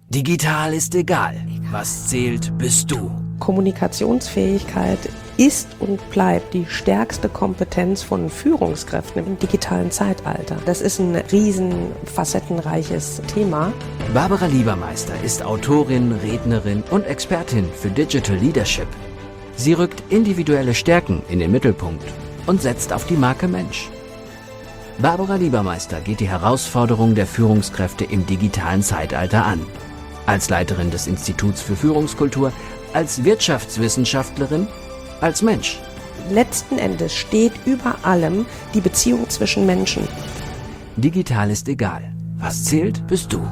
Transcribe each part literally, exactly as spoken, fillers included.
Digital ist egal. Was zählt, bist du. Kommunikationsfähigkeit ist und bleibt die stärkste Kompetenz von Führungskräften im digitalen Zeitalter. Das ist ein riesen facettenreiches Thema. Barbara Liebermeister ist Autorin, Rednerin und Expertin für Digital Leadership. Sie rückt individuelle Stärken in den Mittelpunkt und setzt auf die Marke Mensch. Barbara Liebermeister geht die Herausforderung der Führungskräfte im digitalen Zeitalter an. Als Leiterin des Instituts für Führungskultur, als Wirtschaftswissenschaftlerin, als Mensch. Letzten Endes steht über allem die Beziehung zwischen Menschen. Digital ist egal. Was zählt, bist du.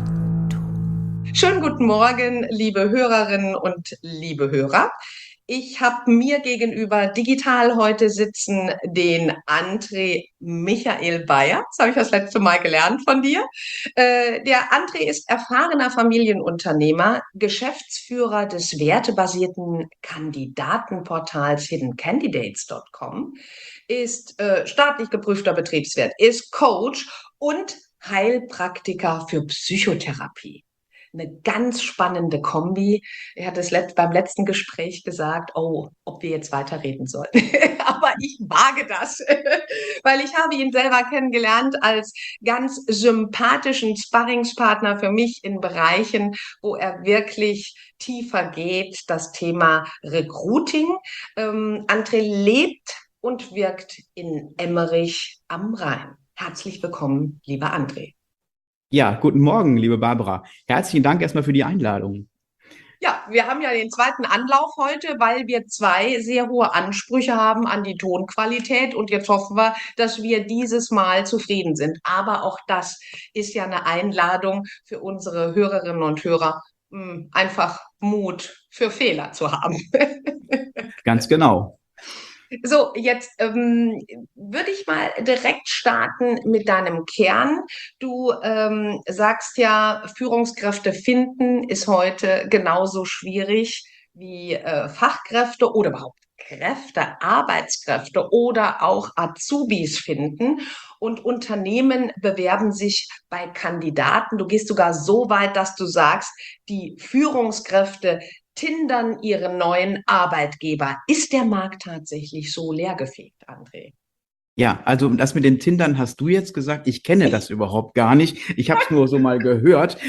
Schönen guten Morgen, liebe Hörerinnen und liebe Hörer. Ich habe mir gegenüber digital heute sitzen den André Michael Bayer. Das habe ich das letzte Mal gelernt von dir. Äh, der André ist erfahrener Familienunternehmer, Geschäftsführer des wertebasierten Kandidatenportals hidden candidates dot com, ist äh, staatlich geprüfter Betriebswirt, ist Coach und Heilpraktiker für Psychotherapie. Eine ganz spannende Kombi. Er hat es let- beim letzten Gespräch gesagt, oh, ob wir jetzt weiterreden sollen. Aber ich wage das, weil ich habe ihn selber kennengelernt als ganz sympathischen Sparringspartner für mich in Bereichen, wo er wirklich tiefer geht, das Thema Recruiting. Ähm, André lebt und wirkt in Emmerich am Rhein. Herzlich willkommen, lieber André. Ja, guten Morgen, liebe Barbara. Herzlichen Dank erstmal für die Einladung. Ja, wir haben ja den zweiten Anlauf heute, weil wir zwei sehr hohe Ansprüche haben an die Tonqualität und jetzt hoffen wir, dass wir dieses Mal zufrieden sind. Aber auch das ist ja eine Einladung für unsere Hörerinnen und Hörer, mh, einfach Mut für Fehler zu haben. Ganz genau. So, jetzt ähm, würde ich mal direkt starten mit deinem Kern. Du ähm, sagst ja, Führungskräfte finden ist heute genauso schwierig wie äh, Fachkräfte oder überhaupt Kräfte, Arbeitskräfte oder auch Azubis finden. Und Unternehmen bewerben sich bei Kandidaten. Du gehst sogar so weit, dass du sagst, die Führungskräfte tindern ihren neuen Arbeitgeber. Ist der Markt tatsächlich so leergefegt, André? Ja, also das mit den Tindern hast du jetzt gesagt. Ich kenne das überhaupt gar nicht. Ich habe es nur so mal gehört.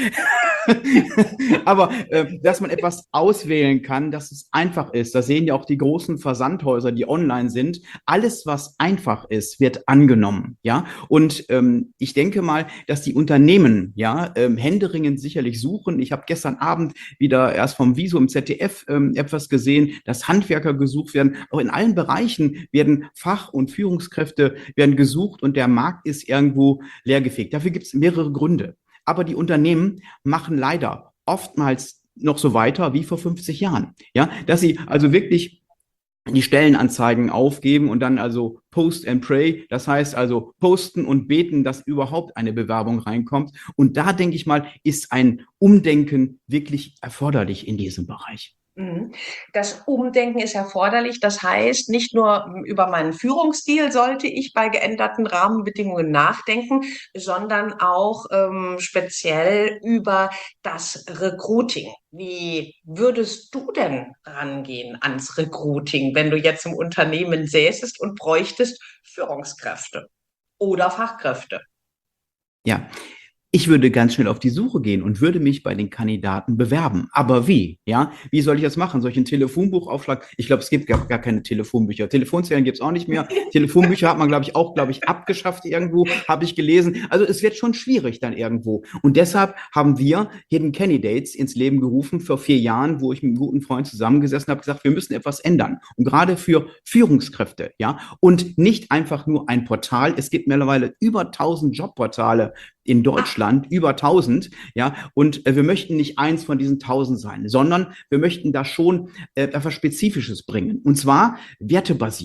Aber äh, dass man etwas auswählen kann, dass es einfach ist, das sehen ja auch die großen Versandhäuser, die online sind. Alles, was einfach ist, wird angenommen, ja. Und ähm, ich denke mal, dass die Unternehmen, ja, ähm, händeringend sicherlich suchen. Ich habe gestern Abend wieder erst vom Wieso im Z D F ähm, etwas gesehen, dass Handwerker gesucht werden. Auch in allen Bereichen werden Fach- und Führungskräfte werden gesucht und der Markt ist irgendwo leergefegt. Dafür gibt es mehrere Gründe. Aber die Unternehmen machen leider oftmals noch so weiter wie vor fünfzig Jahren. Ja, dass sie also wirklich die Stellenanzeigen aufgeben und dann also post and pray. Das heißt also posten und beten, dass überhaupt eine Bewerbung reinkommt. Und da denke ich mal, ist ein Umdenken wirklich erforderlich in diesem Bereich. Das Umdenken ist erforderlich. Das heißt, nicht nur über meinen Führungsstil sollte ich bei geänderten Rahmenbedingungen nachdenken, sondern auch ähm, speziell über das Recruiting. Wie würdest du denn rangehen ans Recruiting, wenn du jetzt im Unternehmen säßest und bräuchtest Führungskräfte oder Fachkräfte? Ja. Ich würde ganz schnell auf die Suche gehen und würde mich bei den Kandidaten bewerben. Aber wie? Ja, wie soll ich das machen? Soll ich ein Telefonbuchaufschlag? Ich glaube, es gibt gar, gar keine Telefonbücher. Telefonzellen gibt es auch nicht mehr. Telefonbücher hat man, glaube ich, auch, glaube ich, abgeschafft irgendwo, habe ich gelesen. Also es wird schon schwierig dann irgendwo. Und deshalb haben wir Hidden Candidates ins Leben gerufen vor vier Jahren, wo ich mit einem guten Freund zusammengesessen habe, gesagt, wir müssen etwas ändern. Und gerade für Führungskräfte, ja, und nicht einfach nur ein Portal. Es gibt mittlerweile über tausend Jobportale in Deutschland, über tausend, ja, und äh, wir möchten nicht eins von diesen tausend sein, sondern wir möchten da schon äh, etwas Spezifisches bringen, und zwar wertebasiert.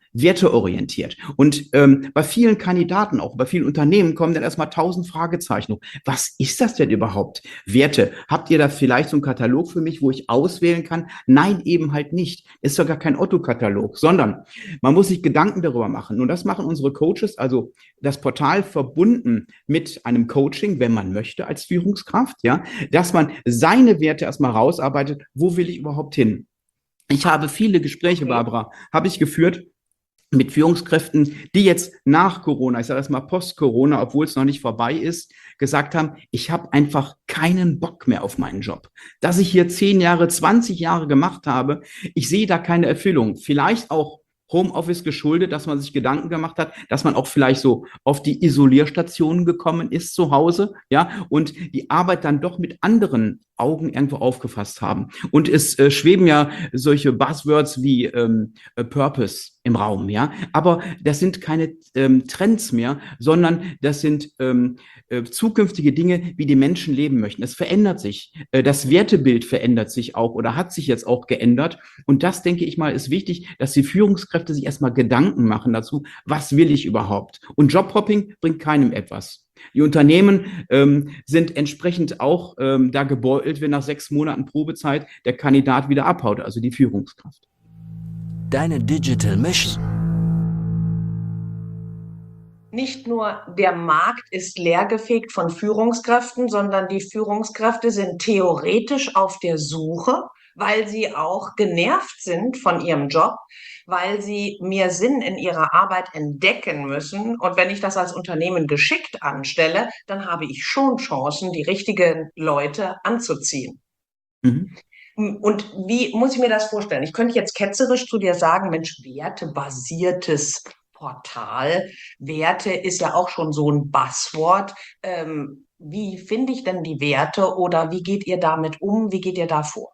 werteorientiert. Und ähm, bei vielen Kandidaten, auch bei vielen Unternehmen, kommen dann erstmal tausend Fragezeichen hoch. Was ist das denn überhaupt? Werte. Habt ihr da vielleicht so einen Katalog für mich, wo ich auswählen kann? Nein, eben halt nicht. Ist doch gar kein Otto-Katalog, sondern man muss sich Gedanken darüber machen. Und das machen unsere Coaches, also das Portal verbunden mit einem Coaching, wenn man möchte, als Führungskraft, ja, dass man seine Werte erstmal rausarbeitet. Wo will ich überhaupt hin? Ich habe viele Gespräche, Barbara, habe ich geführt mit Führungskräften, die jetzt nach Corona, ich sage das mal post-Corona, obwohl es noch nicht vorbei ist, gesagt haben, ich habe einfach keinen Bock mehr auf meinen Job. Dass ich hier zehn Jahre, zwanzig Jahre gemacht habe, ich sehe da keine Erfüllung. Vielleicht auch Homeoffice geschuldet, dass man sich Gedanken gemacht hat, dass man auch vielleicht so auf die Isolierstationen gekommen ist zu Hause, ja, und die Arbeit dann doch mit anderen Augen irgendwo aufgefasst haben. Und es äh, schweben ja solche Buzzwords wie ähm, äh, Purpose im Raum, ja, aber das sind keine ähm, Trends mehr, sondern das sind ähm, äh, zukünftige Dinge, wie die Menschen leben möchten. Es verändert sich, äh, das Wertebild verändert sich auch oder hat sich jetzt auch geändert. Und das, denke ich mal, ist wichtig, dass die Führungskräfte sich erstmal Gedanken machen dazu, was will ich überhaupt? Und Jobhopping bringt keinem etwas. Die Unternehmen ähm, sind entsprechend auch ähm, da gebeutelt, wenn nach sechs Monaten Probezeit der Kandidat wieder abhaut, also die Führungskraft. Deine Digital Mission. Nicht nur der Markt ist leergefegt von Führungskräften, sondern die Führungskräfte sind theoretisch auf der Suche, weil sie auch genervt sind von ihrem Job, weil sie mehr Sinn in ihrer Arbeit entdecken müssen. Und wenn ich das als Unternehmen geschickt anstelle, dann habe ich schon Chancen, die richtigen Leute anzuziehen. Mhm. Und wie muss ich mir das vorstellen? Ich könnte jetzt ketzerisch zu dir sagen, Mensch, wertebasiertes Portal. Werte ist ja auch schon so ein Buzzword. Ähm, wie finde ich denn die Werte oder wie geht ihr damit um? Wie geht ihr da vor?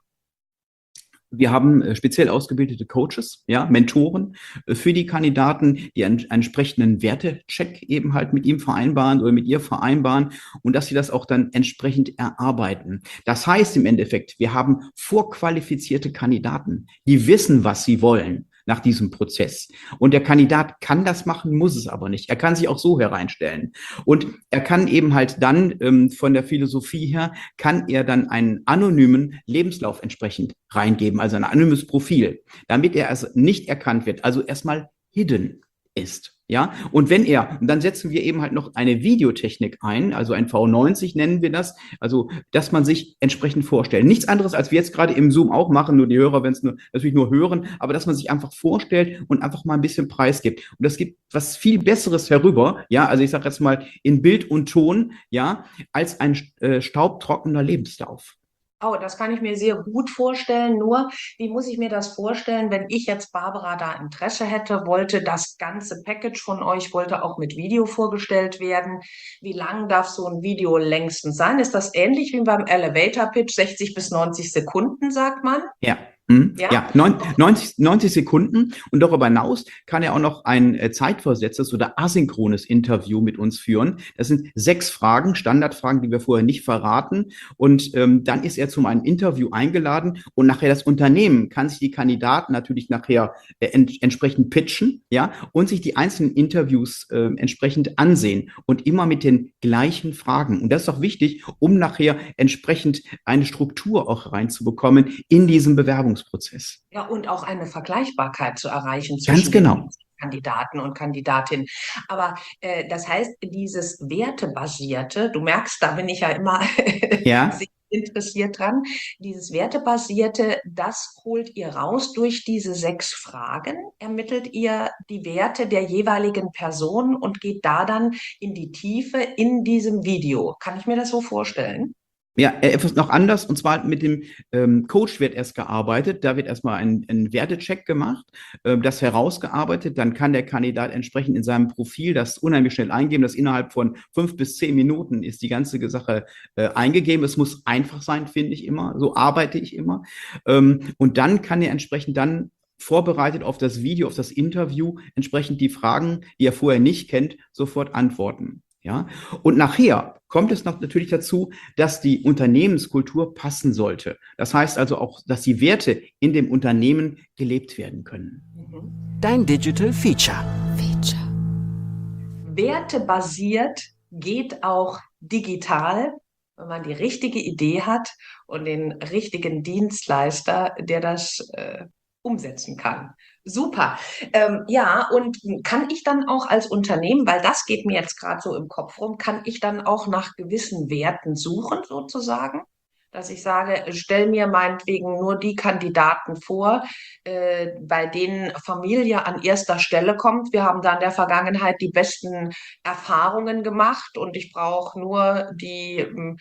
Wir haben äh, speziell ausgebildete Coaches, ja, Mentoren äh, für die Kandidaten, die einen, einen entsprechenden Wertecheck eben halt mit ihm vereinbaren oder mit ihr vereinbaren und dass sie das auch dann entsprechend erarbeiten. Das heißt im Endeffekt, wir haben vorqualifizierte Kandidaten, die wissen, was sie wollen nach diesem Prozess. Und der Kandidat kann das machen, muss es aber nicht. Er kann sich auch so hereinstellen. Und er kann eben halt dann ähm, von der Philosophie her, kann er dann einen anonymen Lebenslauf entsprechend reingeben, also ein anonymes Profil, damit er also nicht erkannt wird, also erstmal hidden ist. Ja, und wenn er, und dann setzen wir eben halt noch eine Videotechnik ein, also ein V neunzig nennen wir das, also, dass man sich entsprechend vorstellt. Nichts anderes, als wir jetzt gerade im Zoom auch machen, nur die Hörer, wenn es nur, natürlich nur hören, aber dass man sich einfach vorstellt und einfach mal ein bisschen preisgibt. Und das gibt was viel Besseres herüber, ja, also ich sage jetzt mal in Bild und Ton, ja, als ein äh, staubtrockener Lebenslauf. Oh, das kann ich mir sehr gut vorstellen. Nur, wie muss ich mir das vorstellen, wenn ich jetzt, Barbara, da Interesse hätte, wollte das ganze Package von euch, wollte auch mit Video vorgestellt werden. Wie lang darf so ein Video längstens sein? Ist das ähnlich wie beim Elevator Pitch, sechzig bis neunzig Sekunden, sagt man? Ja. Mhm. Ja, ja, neunzig, neunzig Sekunden und darüber hinaus kann er auch noch ein äh, zeitversetztes oder asynchrones Interview mit uns führen. Das sind sechs Fragen, Standardfragen, die wir vorher nicht verraten und ähm, dann ist er zu einem Interview eingeladen und nachher das Unternehmen kann sich die Kandidaten natürlich nachher äh, ent entsprechend pitchen, ja, und sich die einzelnen Interviews äh, entsprechend ansehen und immer mit den gleichen Fragen. Und das ist auch wichtig, um nachher entsprechend eine Struktur auch reinzubekommen in diesem Bewerbungsprozess. Ja, und auch eine Vergleichbarkeit zu erreichen Ganz zwischen genau. den Kandidaten und Kandidatinnen. Aber äh, das heißt, dieses Wertebasierte, du merkst, da bin ich ja immer Ja. sehr interessiert dran, dieses Wertebasierte, das holt ihr raus durch diese sechs Fragen, ermittelt ihr die Werte der jeweiligen Person und geht da dann in die Tiefe in diesem Video. Kann ich mir das so vorstellen? Ja, äh, etwas noch anders, und zwar mit dem ähm, Coach wird erst gearbeitet. Da wird erstmal ein, ein Wertecheck gemacht, äh, das herausgearbeitet. Dann kann der Kandidat entsprechend in seinem Profil das unheimlich schnell eingeben. Das innerhalb von fünf bis zehn Minuten ist die ganze Sache äh, eingegeben. Es muss einfach sein, finde ich immer. So arbeite ich immer. Ähm, und dann kann er entsprechend dann vorbereitet auf das Video, auf das Interview, entsprechend die Fragen, die er vorher nicht kennt, sofort antworten. Ja, und nachher kommt es noch natürlich dazu, dass die Unternehmenskultur passen sollte. Das heißt also auch, dass die Werte in dem Unternehmen gelebt werden können. Dein Digital Feature. Feature. Wertebasiert geht auch digital, wenn man die richtige Idee hat und den richtigen Dienstleister, der das äh, umsetzen kann. Super. Ähm, ja, und kann ich dann auch als Unternehmen, weil das geht mir jetzt gerade so im Kopf rum, kann ich dann auch nach gewissen Werten suchen sozusagen? Dass ich sage, stell mir meinetwegen nur die Kandidaten vor, äh, bei denen Familie an erster Stelle kommt. Wir haben da in der Vergangenheit die besten Erfahrungen gemacht und ich brauche nur die ähm,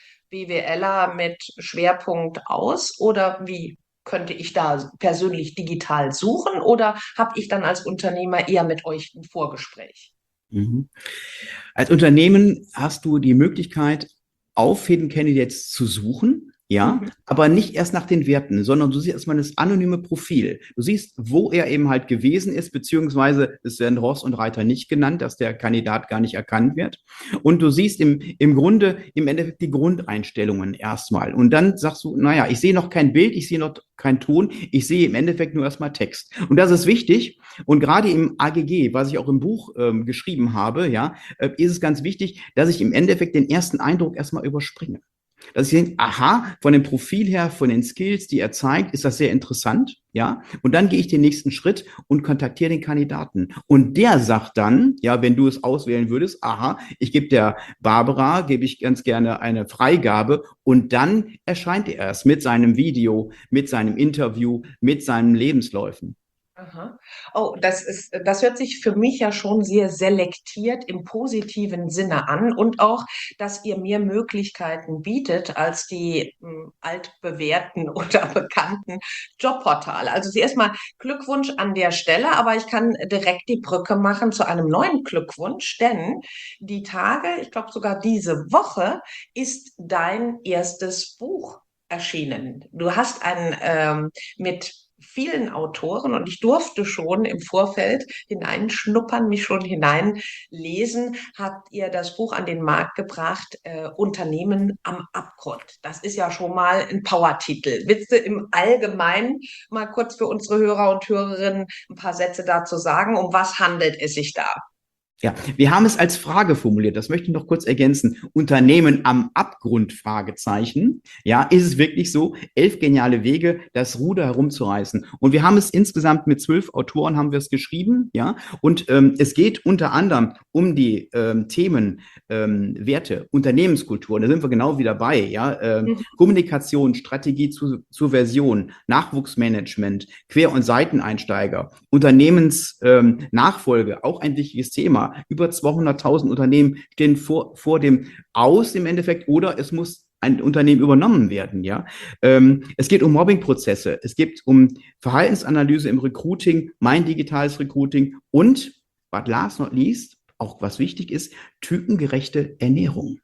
BWLer mit Schwerpunkt aus oder wie? Könnte ich da persönlich digital suchen oder habe ich dann als Unternehmer eher mit euch ein Vorgespräch? Mhm. Als Unternehmen hast du die Möglichkeit, auf Hidden Candidates zu suchen. Ja, Mhm. aber nicht erst nach den Werten, sondern du siehst erstmal das anonyme Profil. Du siehst, wo er eben halt gewesen ist, beziehungsweise es werden Ross und Reiter nicht genannt, dass der Kandidat gar nicht erkannt wird. Und du siehst im, im Grunde, im Endeffekt die Grundeinstellungen erstmal. Und dann sagst du, naja, ich sehe noch kein Bild, ich sehe noch keinen Ton, ich sehe im Endeffekt nur erstmal Text. Und das ist wichtig. Und gerade im A G G, was ich auch im Buch ähm, geschrieben habe, ja, äh, ist es ganz wichtig, dass ich im Endeffekt den ersten Eindruck erstmal überspringe. Dass ich denke, aha, von dem Profil her, von den Skills, die er zeigt, ist das sehr interessant, ja. Und dann gehe ich den nächsten Schritt und kontaktiere den Kandidaten. Und der sagt dann, ja, wenn du es auswählen würdest, aha, ich gebe der Barbara, gebe ich ganz gerne eine Freigabe und dann erscheint er erst mit seinem Video, mit seinem Interview, mit seinen Lebensläufen. Aha. Oh, das ist, das hört sich für mich ja schon sehr selektiert im positiven Sinne an und auch, dass ihr mir Möglichkeiten bietet als die mh, altbewährten oder bekannten Jobportale. Also zuerst mal Glückwunsch an der Stelle, aber ich kann direkt die Brücke machen zu einem neuen Glückwunsch, denn die Tage, ich glaube sogar diese Woche, ist dein erstes Buch erschienen. Du hast ein ähm, mit vielen Autoren und ich durfte schon im Vorfeld hineinschnuppern, mich schon hineinlesen, habt ihr das Buch an den Markt gebracht, äh, Unternehmen am Abgrund. Das ist ja schon mal ein Powertitel. Willst du im Allgemeinen mal kurz für unsere Hörer und Hörerinnen ein paar Sätze dazu sagen? Um was handelt es sich da? Ja, wir haben es als Frage formuliert. Das möchte ich noch kurz ergänzen. Unternehmen am Abgrund? Fragezeichen. Ja, ist es wirklich so? Elf geniale Wege, das Ruder herumzureißen. Und wir haben es insgesamt mit zwölf Autoren haben wir es geschrieben. Ja, und ähm, es geht unter anderem um die ähm, Themen ähm, Werte, Unternehmenskultur. Und da sind wir genau wieder bei. Ja, ähm, Mhm. Kommunikation, Strategie zu, zur Version, Nachwuchsmanagement, Quer- und Seiteneinsteiger, Unternehmensnachfolge, ähm, auch ein wichtiges Thema. Über zweihunderttausend Unternehmen stehen vor, vor dem Aus im Endeffekt oder es muss ein Unternehmen übernommen werden, ja. Ähm, es geht um Mobbingprozesse, es geht um Verhaltensanalyse im Recruiting, mein digitales Recruiting und, but last not least, auch was wichtig ist, typengerechte Ernährung.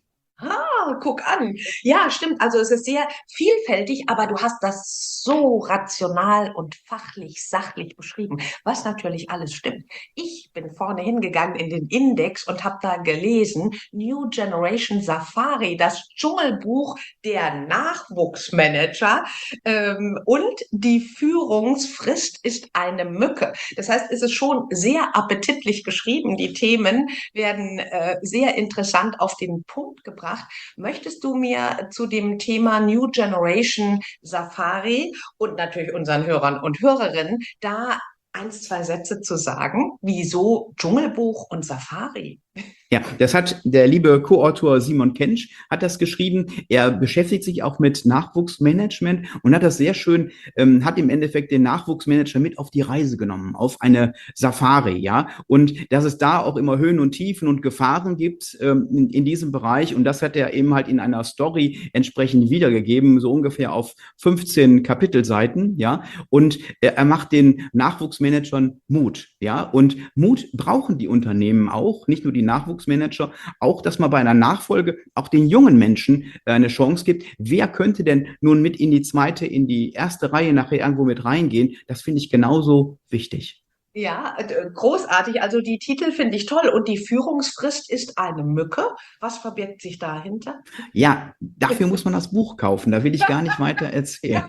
Ah, guck an. Ja, stimmt. Also es ist sehr vielfältig, aber du hast das so rational und fachlich, sachlich beschrieben, was natürlich alles stimmt. Ich bin vorne hingegangen in den Index und habe da gelesen, New Generation Safari, das Dschungelbuch der Nachwuchsmanager ähm, und die Führungsfrist ist eine Mücke. Das heißt, es ist schon sehr appetitlich geschrieben. Die Themen werden äh, sehr interessant auf den Punkt gebracht. Möchtest du mir zu dem Thema New Generation Safari und natürlich unseren Hörern und Hörerinnen da eins, zwei Sätze zu sagen? Wieso Dschungelbuch und Safari? Ja, das hat der liebe Co-Autor Simon Kensch hat das geschrieben. Er beschäftigt sich auch mit Nachwuchsmanagement und hat das sehr schön, ähm, hat im Endeffekt den Nachwuchsmanager mit auf die Reise genommen, auf eine Safari, ja. Und dass es da auch immer Höhen und Tiefen und Gefahren gibt ähm, in, in diesem Bereich. Und das hat er eben halt in einer Story entsprechend wiedergegeben, so ungefähr auf fünfzehn Kapitelseiten, ja. Und er, er macht den Nachwuchsmanagern Mut, ja. Und Mut brauchen die Unternehmen auch, nicht nur die Nachwuchsmanager, auch, dass man bei einer Nachfolge auch den jungen Menschen äh, eine Chance gibt. Wer könnte denn nun mit in die zweite, in die erste Reihe nachher irgendwo mit reingehen? Das finde ich genauso wichtig. Ja, äh, großartig. Also die Titel finde ich toll. Und die Führungsfrist ist eine Mücke. Was verbirgt sich dahinter? Ja, dafür muss man das Buch kaufen. Da will ich gar nicht weiter erzählen.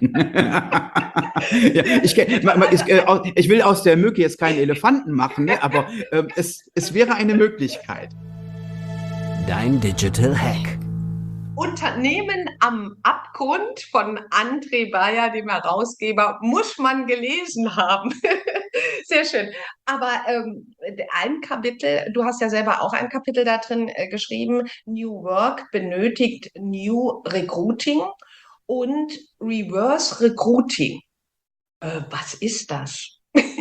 Ja, ich, kenn- ma- ma- ich, äh, au- ich will aus der Mücke jetzt keinen Elefanten machen, ne? Aber ähm, es, es wäre eine Möglichkeit. Dein Digital Hack. Unternehmen am Abgrund von André Bayer, dem Herausgeber, muss man gelesen haben. Sehr schön. Aber ähm, ein Kapitel, du hast ja selber auch ein Kapitel da drin äh, geschrieben, New Work benötigt New Recruiting und Reverse Recruiting. Äh, was ist das?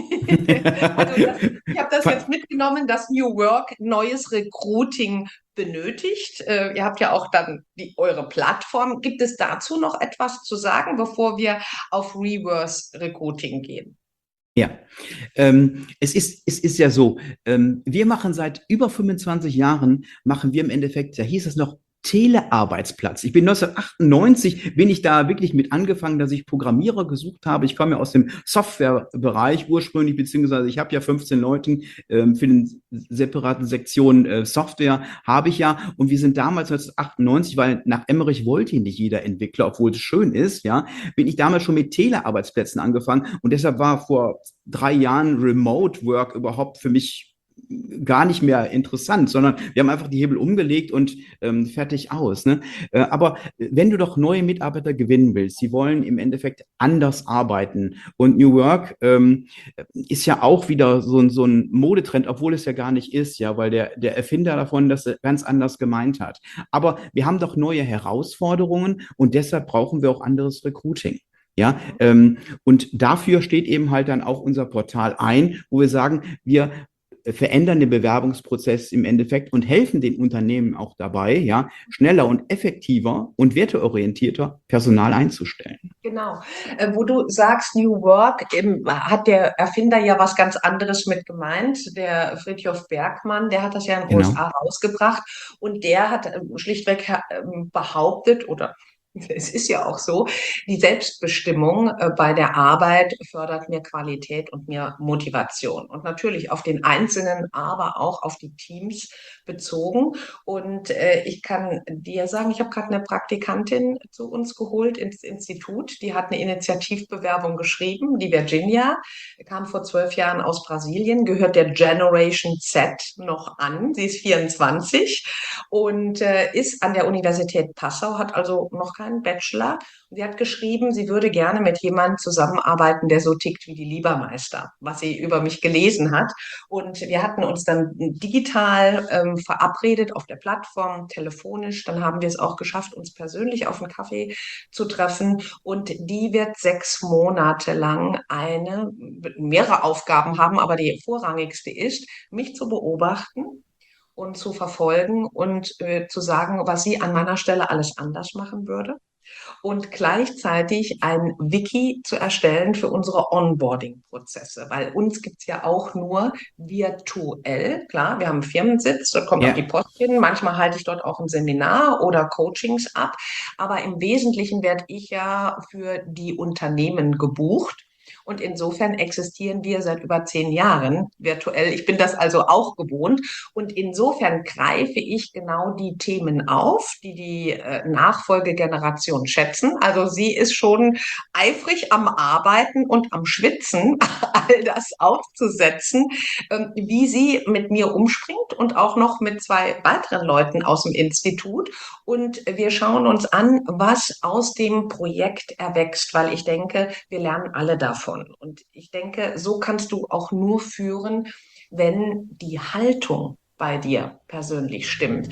Also das, ich habe das jetzt mitgenommen, dass New Work neues Recruiting benötigt. Äh, ihr habt ja auch dann die, eure Plattform. Gibt es dazu noch etwas zu sagen, bevor wir auf Reverse Recruiting gehen? Ja, ähm, es ist, es ist ja so, ähm, wir machen seit über fünfundzwanzig Jahren, machen wir im Endeffekt, da hieß es noch Telearbeitsplatz. Ich bin neunzehnhundertachtundneunzig, bin ich da wirklich mit angefangen, dass ich Programmierer gesucht habe. Ich komme ja aus dem Softwarebereich ursprünglich, beziehungsweise ich habe ja fünfzehn Leuten ähm, für den separaten Sektion äh, Software habe ich ja. Und wir sind damals neunzehnhundertachtundneunzig, weil nach Emmerich wollte nicht jeder Entwickler, obwohl es schön ist, ja, bin ich damals schon mit Telearbeitsplätzen angefangen. Und deshalb war vor drei Jahren Remote Work überhaupt für mich gar nicht mehr interessant, sondern wir haben einfach die Hebel umgelegt und ähm, fertig aus. Ne? Äh, aber wenn du doch neue Mitarbeiter gewinnen willst, sie wollen im Endeffekt anders arbeiten. Und New Work ähm, ist ja auch wieder so, so ein Modetrend, obwohl es ja gar nicht ist, ja, weil der, der Erfinder davon das ganz anders gemeint hat. Aber wir haben doch neue Herausforderungen und deshalb brauchen wir auch anderes Recruiting. Ja, ähm, und dafür steht eben halt dann auch unser Portal ein, wo wir sagen, wir verändern den Bewerbungsprozess im Endeffekt und helfen den Unternehmen auch dabei, ja, schneller und effektiver und werteorientierter Personal einzustellen. Genau. Äh, wo du sagst New Work, ähm, hat der Erfinder ja was ganz anderes mit gemeint. Der Frithjof Bergmann, der hat das ja in den Genau. U S A rausgebracht und der hat ähm, schlichtweg ähm, behauptet oder es ist ja auch so, die Selbstbestimmung äh, bei der Arbeit fördert mehr Qualität und mehr Motivation. Und natürlich auf den Einzelnen, aber auch auf die Teams bezogen. Und äh, ich kann dir sagen, ich habe gerade eine Praktikantin zu uns geholt ins Institut. Die hat eine Initiativbewerbung geschrieben. Die Virginia kam vor zwölf Jahren aus Brasilien, gehört der Generation Z noch an. Sie ist vierundzwanzig und äh, ist an der Universität Passau, hat also noch keinen Bachelor. Sie hat geschrieben, sie würde gerne mit jemandem zusammenarbeiten, der so tickt wie die Liebermeister, was sie über mich gelesen hat. Und wir hatten uns dann digital ähm, verabredet auf der Plattform, telefonisch. Dann haben wir es auch geschafft, uns persönlich auf einen Kaffee zu treffen. Und die wird sechs Monate lang eine, mehrere Aufgaben haben, aber die vorrangigste ist, mich zu beobachten und zu verfolgen und äh, zu sagen, was sie an meiner Stelle alles anders machen würde und gleichzeitig ein Wiki zu erstellen für unsere Onboarding-Prozesse, weil uns gibt's ja auch nur virtuell. Klar, wir haben einen Firmensitz, dort kommt auch die Ja. Post hin. Manchmal halte ich dort auch ein Seminar oder Coachings ab, aber im Wesentlichen werde ich ja für die Unternehmen gebucht. Und insofern existieren wir seit über zehn Jahren virtuell. Ich bin das also auch gewohnt. Und insofern greife ich genau die Themen auf, die die äh, Nachfolgegeneration schätzen. Also sie ist schon eifrig am Arbeiten und am Schwitzen, all das aufzusetzen, ähm, wie sie mit mir umspringt und auch noch mit zwei weiteren Leuten aus dem Institut. Und wir schauen uns an, was aus dem Projekt erwächst, weil ich denke, wir lernen alle davon. Und ich denke, so kannst du auch nur führen, wenn die Haltung bei dir persönlich stimmt.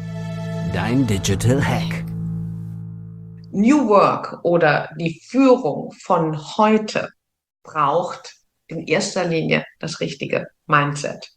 Dein Digital Hack. New Work oder die Führung von heute braucht in erster Linie das richtige Mindset.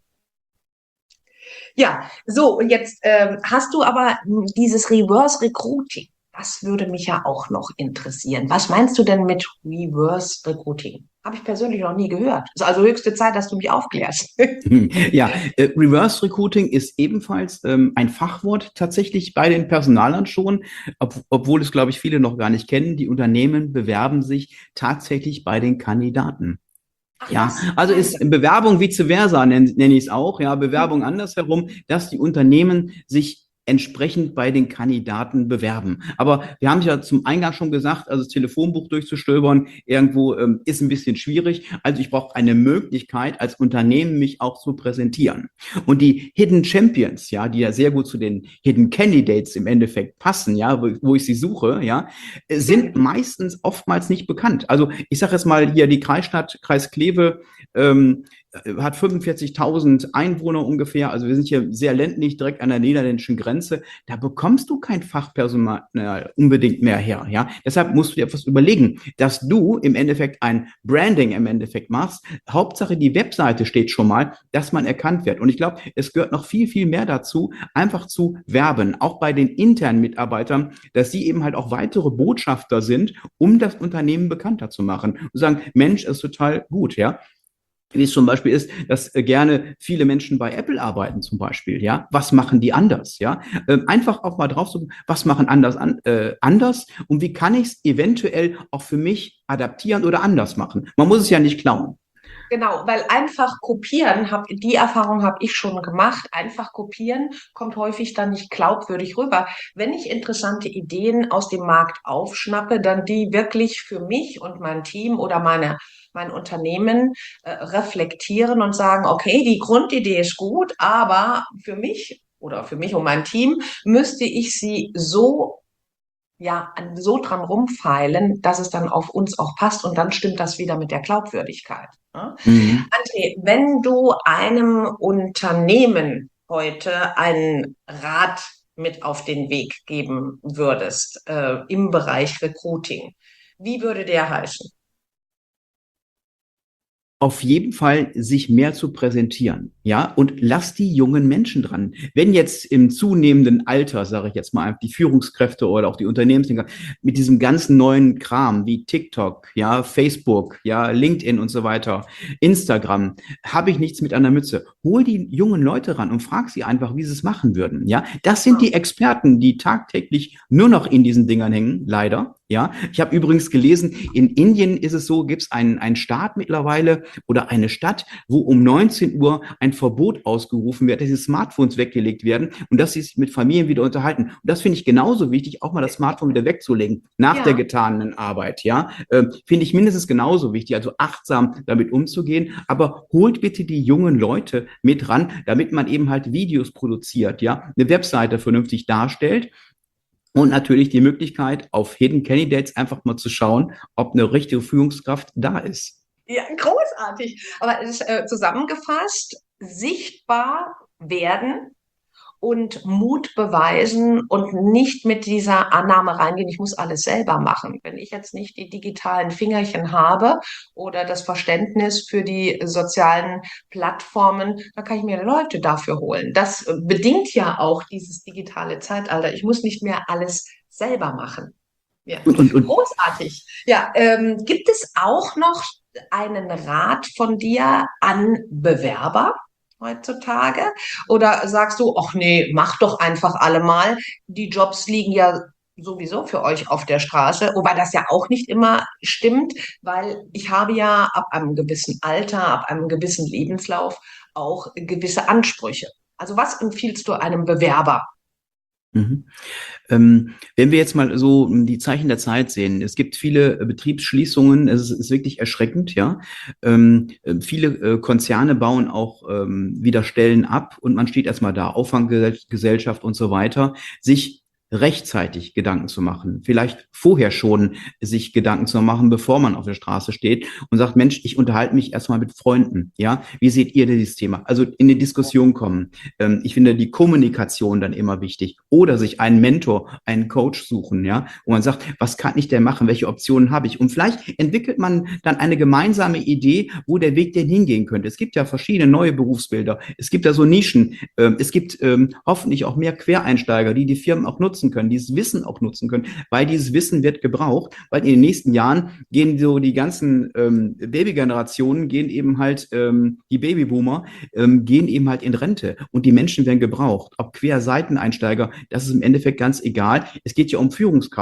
Ja, so, und jetzt ähm, hast du aber dieses Reverse Recruiting. Das würde mich ja auch noch interessieren. Was meinst du denn mit Reverse Recruiting? Habe ich persönlich noch nie gehört. Es ist also höchste Zeit, dass du mich aufklärst. Ja, äh, Reverse Recruiting ist ebenfalls ähm, ein Fachwort tatsächlich bei den Personalern schon, ob, obwohl es, glaube ich, viele noch gar nicht kennen. Die Unternehmen bewerben sich tatsächlich bei den Kandidaten. Ja, also ist Bewerbung vice versa, nenne nenn ich es auch, ja, Bewerbung andersherum, dass die Unternehmen sich entsprechend bei den Kandidaten bewerben. Aber wir haben ja zum Eingang schon gesagt, also das Telefonbuch durchzustöbern irgendwo ähm, ist ein bisschen schwierig. Also ich brauche eine Möglichkeit, als Unternehmen mich auch zu präsentieren. Und die Hidden Champions, ja, die ja sehr gut zu den Hidden Candidates im Endeffekt passen, ja, wo, wo ich sie suche, ja, sind meistens oftmals nicht bekannt. Also ich sage jetzt mal hier die Kreisstadt, Kreis Kleve, ähm, hat fünfundvierzigtausend Einwohner ungefähr, also wir sind hier sehr ländlich, direkt an der niederländischen Grenze, da bekommst du kein Fachpersonal unbedingt mehr her, ja, deshalb musst du dir etwas überlegen, dass du im Endeffekt ein Branding im Endeffekt machst, Hauptsache die Webseite steht schon mal, dass man erkannt wird und ich glaube, es gehört noch viel, viel mehr dazu, einfach zu werben, auch bei den internen Mitarbeitern, dass sie eben halt auch weitere Botschafter sind, um das Unternehmen bekannter zu machen und sagen, Mensch, ist total gut, ja, wie es zum Beispiel ist, dass äh, gerne viele Menschen bei Apple arbeiten zum Beispiel, ja. Was machen die anders, ja? Ähm, einfach auch mal drauf zu gucken, was machen anders an, äh, anders und wie kann ich es eventuell auch für mich adaptieren oder anders machen? Man muss es ja nicht klauen. Genau, weil einfach kopieren, hab, die Erfahrung habe ich schon gemacht, einfach kopieren kommt häufig dann nicht glaubwürdig rüber. Wenn ich interessante Ideen aus dem Markt aufschnappe, dann die wirklich für mich und mein Team oder meine, mein Unternehmen äh, reflektieren und sagen, okay, die Grundidee ist gut, aber für mich oder für mich und mein Team müsste ich sie so ja, so dran rumfeilen, dass es dann auf uns auch passt und dann stimmt das wieder mit der Glaubwürdigkeit. Ne? Mhm. André, wenn du einem Unternehmen heute einen Rat mit auf den Weg geben würdest, äh, im Bereich Recruiting, wie würde der heißen? Auf jeden Fall sich mehr zu präsentieren, ja, und lass die jungen Menschen dran. Wenn jetzt im zunehmenden Alter, sage ich jetzt mal, die Führungskräfte oder auch die Unternehmensdenker mit diesem ganzen neuen Kram wie TikTok, ja, Facebook, ja, LinkedIn und so weiter, Instagram, habe ich nichts mit an der Mütze. Hol die jungen Leute ran und frag sie einfach, wie sie es machen würden, ja. Das sind die Experten, die tagtäglich nur noch in diesen Dingern hängen, leider. Ja, ich habe übrigens gelesen, in Indien ist es so, gibt es einen, einen Staat mittlerweile oder eine Stadt, wo um neunzehn Uhr ein Verbot ausgerufen wird, dass die Smartphones weggelegt werden und dass sie sich mit Familien wieder unterhalten. Und das finde ich genauso wichtig, auch mal das Smartphone wieder wegzulegen nach Ja. der getanen Arbeit. Ja, äh, finde ich mindestens genauso wichtig, also achtsam damit umzugehen. Aber holt bitte die jungen Leute mit ran, damit man eben halt Videos produziert, ja, eine Webseite vernünftig darstellt. Und natürlich die Möglichkeit, auf Hidden Candidates einfach mal zu schauen, ob eine richtige Führungskraft da ist. Ja, großartig. Aber es ist, äh, zusammengefasst, sichtbar werden und Mut beweisen und nicht mit dieser Annahme reingehen, ich muss alles selber machen. Wenn ich jetzt nicht die digitalen Fingerchen habe oder das Verständnis für die sozialen Plattformen, dann kann ich mir Leute dafür holen. Das äh, bedingt ja auch dieses digitale Zeitalter. Ich muss nicht mehr alles selber machen. Ja, Und, und, und großartig. Ja, ähm, gibt es auch noch einen Rat von dir an Bewerber heutzutage? Oder sagst du, ach nee, mach doch einfach alle mal. Die Jobs liegen ja sowieso für euch auf der Straße, wobei das ja auch nicht immer stimmt, weil ich habe ja ab einem gewissen Alter, ab einem gewissen Lebenslauf auch gewisse Ansprüche. Also was empfiehlst du einem Bewerber? Mhm. Ähm, wenn wir jetzt mal so die Zeichen der Zeit sehen, es gibt viele äh, Betriebsschließungen, es ist, ist wirklich erschreckend, ja. Ähm, äh, viele äh, Konzerne bauen auch ähm, wieder Stellen ab und man steht erstmal da, Auffanggesellschaft und so weiter, sich rechtzeitig Gedanken zu machen, vielleicht vorher schon sich Gedanken zu machen, bevor man auf der Straße steht und sagt, Mensch, ich unterhalte mich erstmal mit Freunden, ja, wie seht ihr denn dieses Thema? Also in die Diskussion kommen. Ähm, ich finde die Kommunikation dann immer wichtig oder sich einen Mentor, einen Coach suchen, ja, wo man sagt, was kann ich denn machen, welche Optionen habe ich? Und vielleicht entwickelt man dann eine gemeinsame Idee, wo der Weg denn hingehen könnte. Es gibt ja verschiedene neue Berufsbilder, es gibt ja so Nischen, ähm, es gibt ähm, hoffentlich auch mehr Quereinsteiger, die die Firmen auch nutzen können, dieses Wissen auch nutzen können, weil dieses Wissen wird gebraucht, weil in den nächsten Jahren gehen so die ganzen ähm, Babygenerationen, gehen eben halt, ähm, die Babyboomer, ähm, gehen eben halt in Rente und die Menschen werden gebraucht. Ob Querseiteneinsteiger, das ist im Endeffekt ganz egal. Es geht ja um Führungskraft.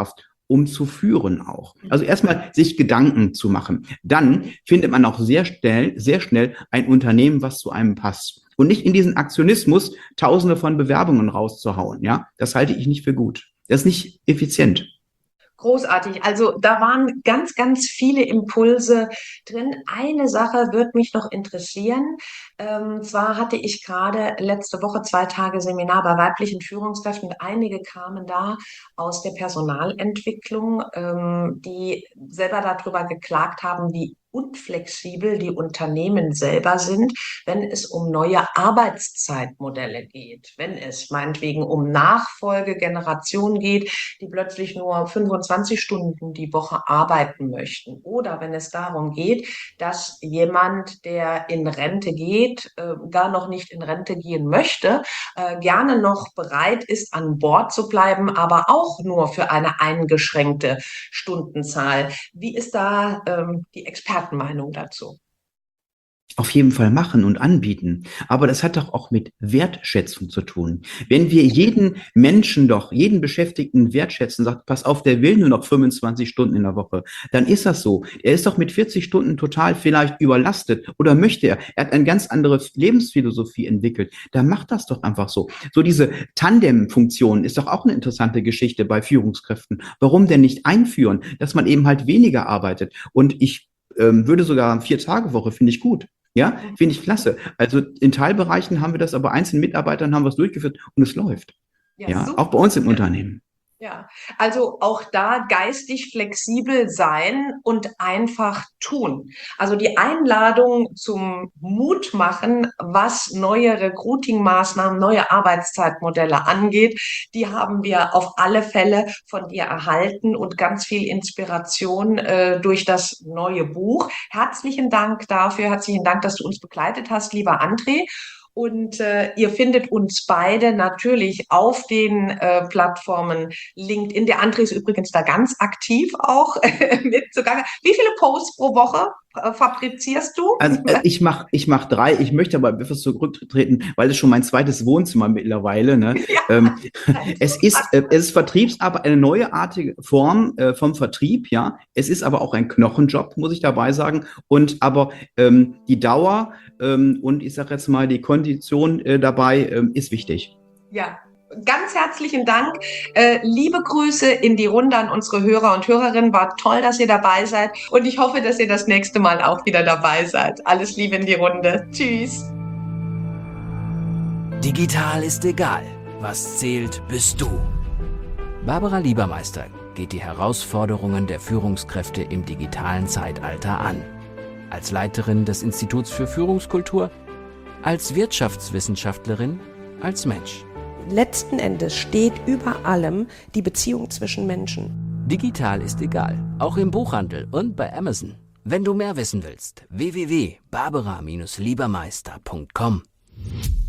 um zu führen auch. Also erstmal sich Gedanken zu machen. Dann findet man auch sehr schnell, sehr schnell ein Unternehmen, was zu einem passt. Und nicht in diesen Aktionismus Tausende von Bewerbungen rauszuhauen. Ja, das halte ich nicht für gut. Das ist nicht effizient. Großartig. Also da waren ganz, ganz viele Impulse drin. Eine Sache wird mich noch interessieren. Ähm, zwar hatte ich gerade letzte Woche zwei Tage Seminar bei weiblichen Führungskräften und einige kamen da aus der Personalentwicklung, ähm, die selber darüber geklagt haben, wie unflexibel die Unternehmen selber sind, wenn es um neue Arbeitszeitmodelle geht, wenn es meinetwegen um Nachfolgegenerationen geht, die plötzlich nur fünfundzwanzig Stunden die Woche arbeiten möchten. Oder wenn es darum geht, dass jemand, der in Rente geht, äh, gar noch nicht in Rente gehen möchte, äh, gerne noch bereit ist, an Bord zu bleiben, aber auch nur für eine eingeschränkte Stundenzahl. Wie ist da ähm, die Expertenmeinung dazu? Auf jeden Fall machen und anbieten. Aber das hat doch auch mit Wertschätzung zu tun. Wenn wir jeden Menschen doch, jeden Beschäftigten wertschätzen, sagt, pass auf, der will nur noch fünfundzwanzig Stunden in der Woche, dann ist das so. Er ist doch mit vierzig Stunden total vielleicht überlastet oder möchte er. Er hat eine ganz andere Lebensphilosophie entwickelt. Dann macht das doch einfach so. So diese Tandem-Funktion ist doch auch eine interessante Geschichte bei Führungskräften. Warum denn nicht einführen, dass man eben halt weniger arbeitet? Und ich ähm, würde sogar Vier-Tage-Woche, finde ich gut. Ja, finde ich klasse. Also in Teilbereichen haben wir das, aber einzelnen Mitarbeitern haben wir es durchgeführt und es läuft. Ja, ja, auch bei uns im Unternehmen. Ja, also auch da geistig flexibel sein und einfach tun. Also die Einladung zum Mut machen, was neue Recruiting-Maßnahmen, neue Arbeitszeitmodelle angeht, die haben wir auf alle Fälle von dir erhalten und ganz viel Inspiration äh, durch das neue Buch. Herzlichen Dank dafür, herzlichen Dank, dass du uns begleitet hast, lieber André. Und äh, ihr findet uns beide natürlich auf den äh, Plattformen LinkedIn. Der André ist übrigens da ganz aktiv auch mit zugange. Wie viele Posts pro Woche äh, fabrizierst du? Also äh, ich mache ich mach drei. Ich möchte aber etwas zurücktreten, weil es schon mein zweites Wohnzimmer mittlerweile. Ne? Ja. Ähm, es ist äh, es ist Vertriebsarbeit, eine neuartige Form äh, vom Vertrieb. Ja, es ist aber auch ein Knochenjob, muss ich dabei sagen. Und aber ähm, die Dauer ähm, und ich sage jetzt mal die Kondition äh, dabei ähm, ist wichtig. Ja. Ganz herzlichen Dank. Äh, liebe Grüße in die Runde an unsere Hörer und Hörerinnen. War toll, dass ihr dabei seid. Und ich hoffe, dass ihr das nächste Mal auch wieder dabei seid. Alles Liebe in die Runde. Tschüss. Digital ist egal. Was zählt, bist du. Barbara Liebermeister geht die Herausforderungen der Führungskräfte im digitalen Zeitalter an. Als Leiterin des Instituts für Führungskultur, als Wirtschaftswissenschaftlerin, als Mensch. Letzten Endes steht über allem die Beziehung zwischen Menschen. Digital ist egal, auch im Buchhandel und bei Amazon. Wenn du mehr wissen willst, w w w punkt barbara Bindestrich liebermeister punkt com.